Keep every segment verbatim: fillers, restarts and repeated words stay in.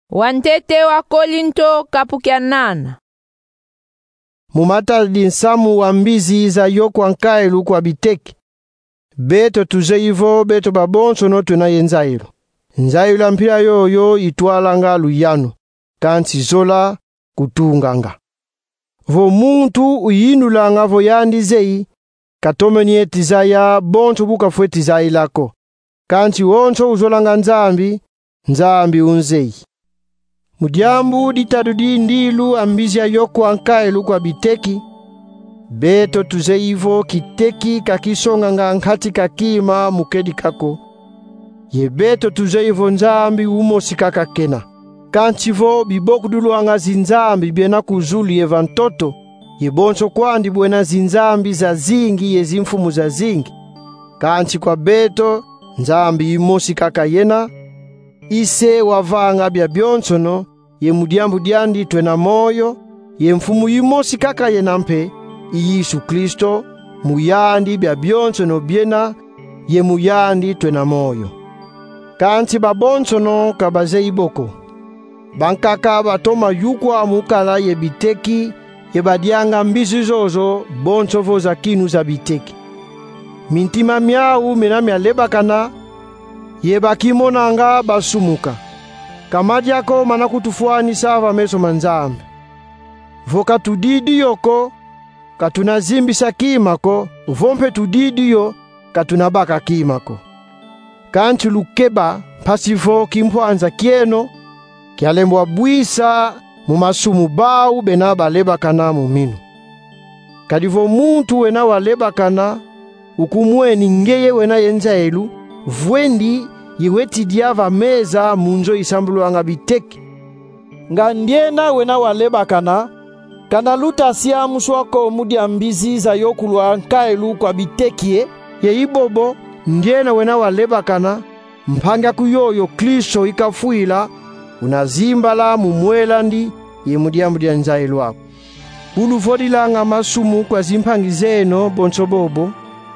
Wantete wa Kolinto kapukya nana. Mumata dinsamu wa mbizi za yoko ankailu kwa biteki. Beto tuzeivo beto babonso no tunayenzailu. Nzailu ampira yoyo itwalanga luyano. Kansi zola kutunganga. Vo muntu uyinulanga vo yandizei. Katomeni etizaya bonso buka fuetizai lako. Kansi wonso uzolanga nzambi. Nzambi unzei. Mudiambu ditadudi ndilu ambizi ya yoko ankailu kwa biteki. Beto tuzeivo kiteki kakisonga nga nkati kakima mukedi kako. Ye beto tuzeivo nzambi umosi kakakena. Kanchivo biboku duluanga zinzambi biena kuzuli ye vantoto. Ye bonso kwandi buena zinzambi za zingi ye zimfumu za zingi. Kanchi kwa beto nzambi imosi kakayena. Ise wavanga bia bionsono, ye mudiambu diandi twena moyo, ye mfumu yimosi kaka yenampe, Yesu Kristo, muyandi bia bionsono biena, ye muyandi twena moyo. Kanti babonsono kabaze iboko. Bankaka batoma yukwa mukala ye biteki, ye badianga mbizi zozo, bonso voza kinu za biteki. Mintima miau minami alebakana, Yeba kimonanga basumuka. Kamadiako manakutufuani sava meso manzambe. Voka tudidi yoko, katunazimbi kimako, vompe tudidi yo, katunabaka kimako. Kanchi lukeba, pasivo kimpuanza kieno, kialembwa buisa, mumasumu bau benaba lebakana muminu. Kadivo muntu wena walebakana, ukumweni ngeye wena yenzailu, Vwendi yiweti diava meza munzo isambuluanga biteki. Nga ndiena wena walebakana, kana luta siya muswako mudi ambizi za yokulwa ankailu kwa bitekie. Ye ibobo ndiena wena walebakana, mpanga kuyoyo Kristo ikafuila, unazimbala mumwelandi ye mudiambu dia nzailu wako. Uluvodilanga masumu kwa zimpangi zeno bonsobobo.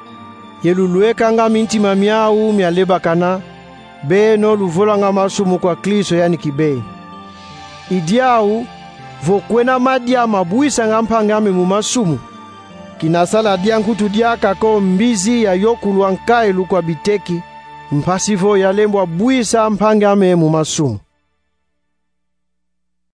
Yelulueka nga mintima miau mialebakana, beno luvolanga masumu kwa Kristo yani kibei. Idiau, vokwena madia mabuisa nga mpangame mu masumu. Kinasala diankutu diaka ko mbizi ya yokulu ankailu kwa biteki, mpasivo yalembwa buisa mpangame mu masumu.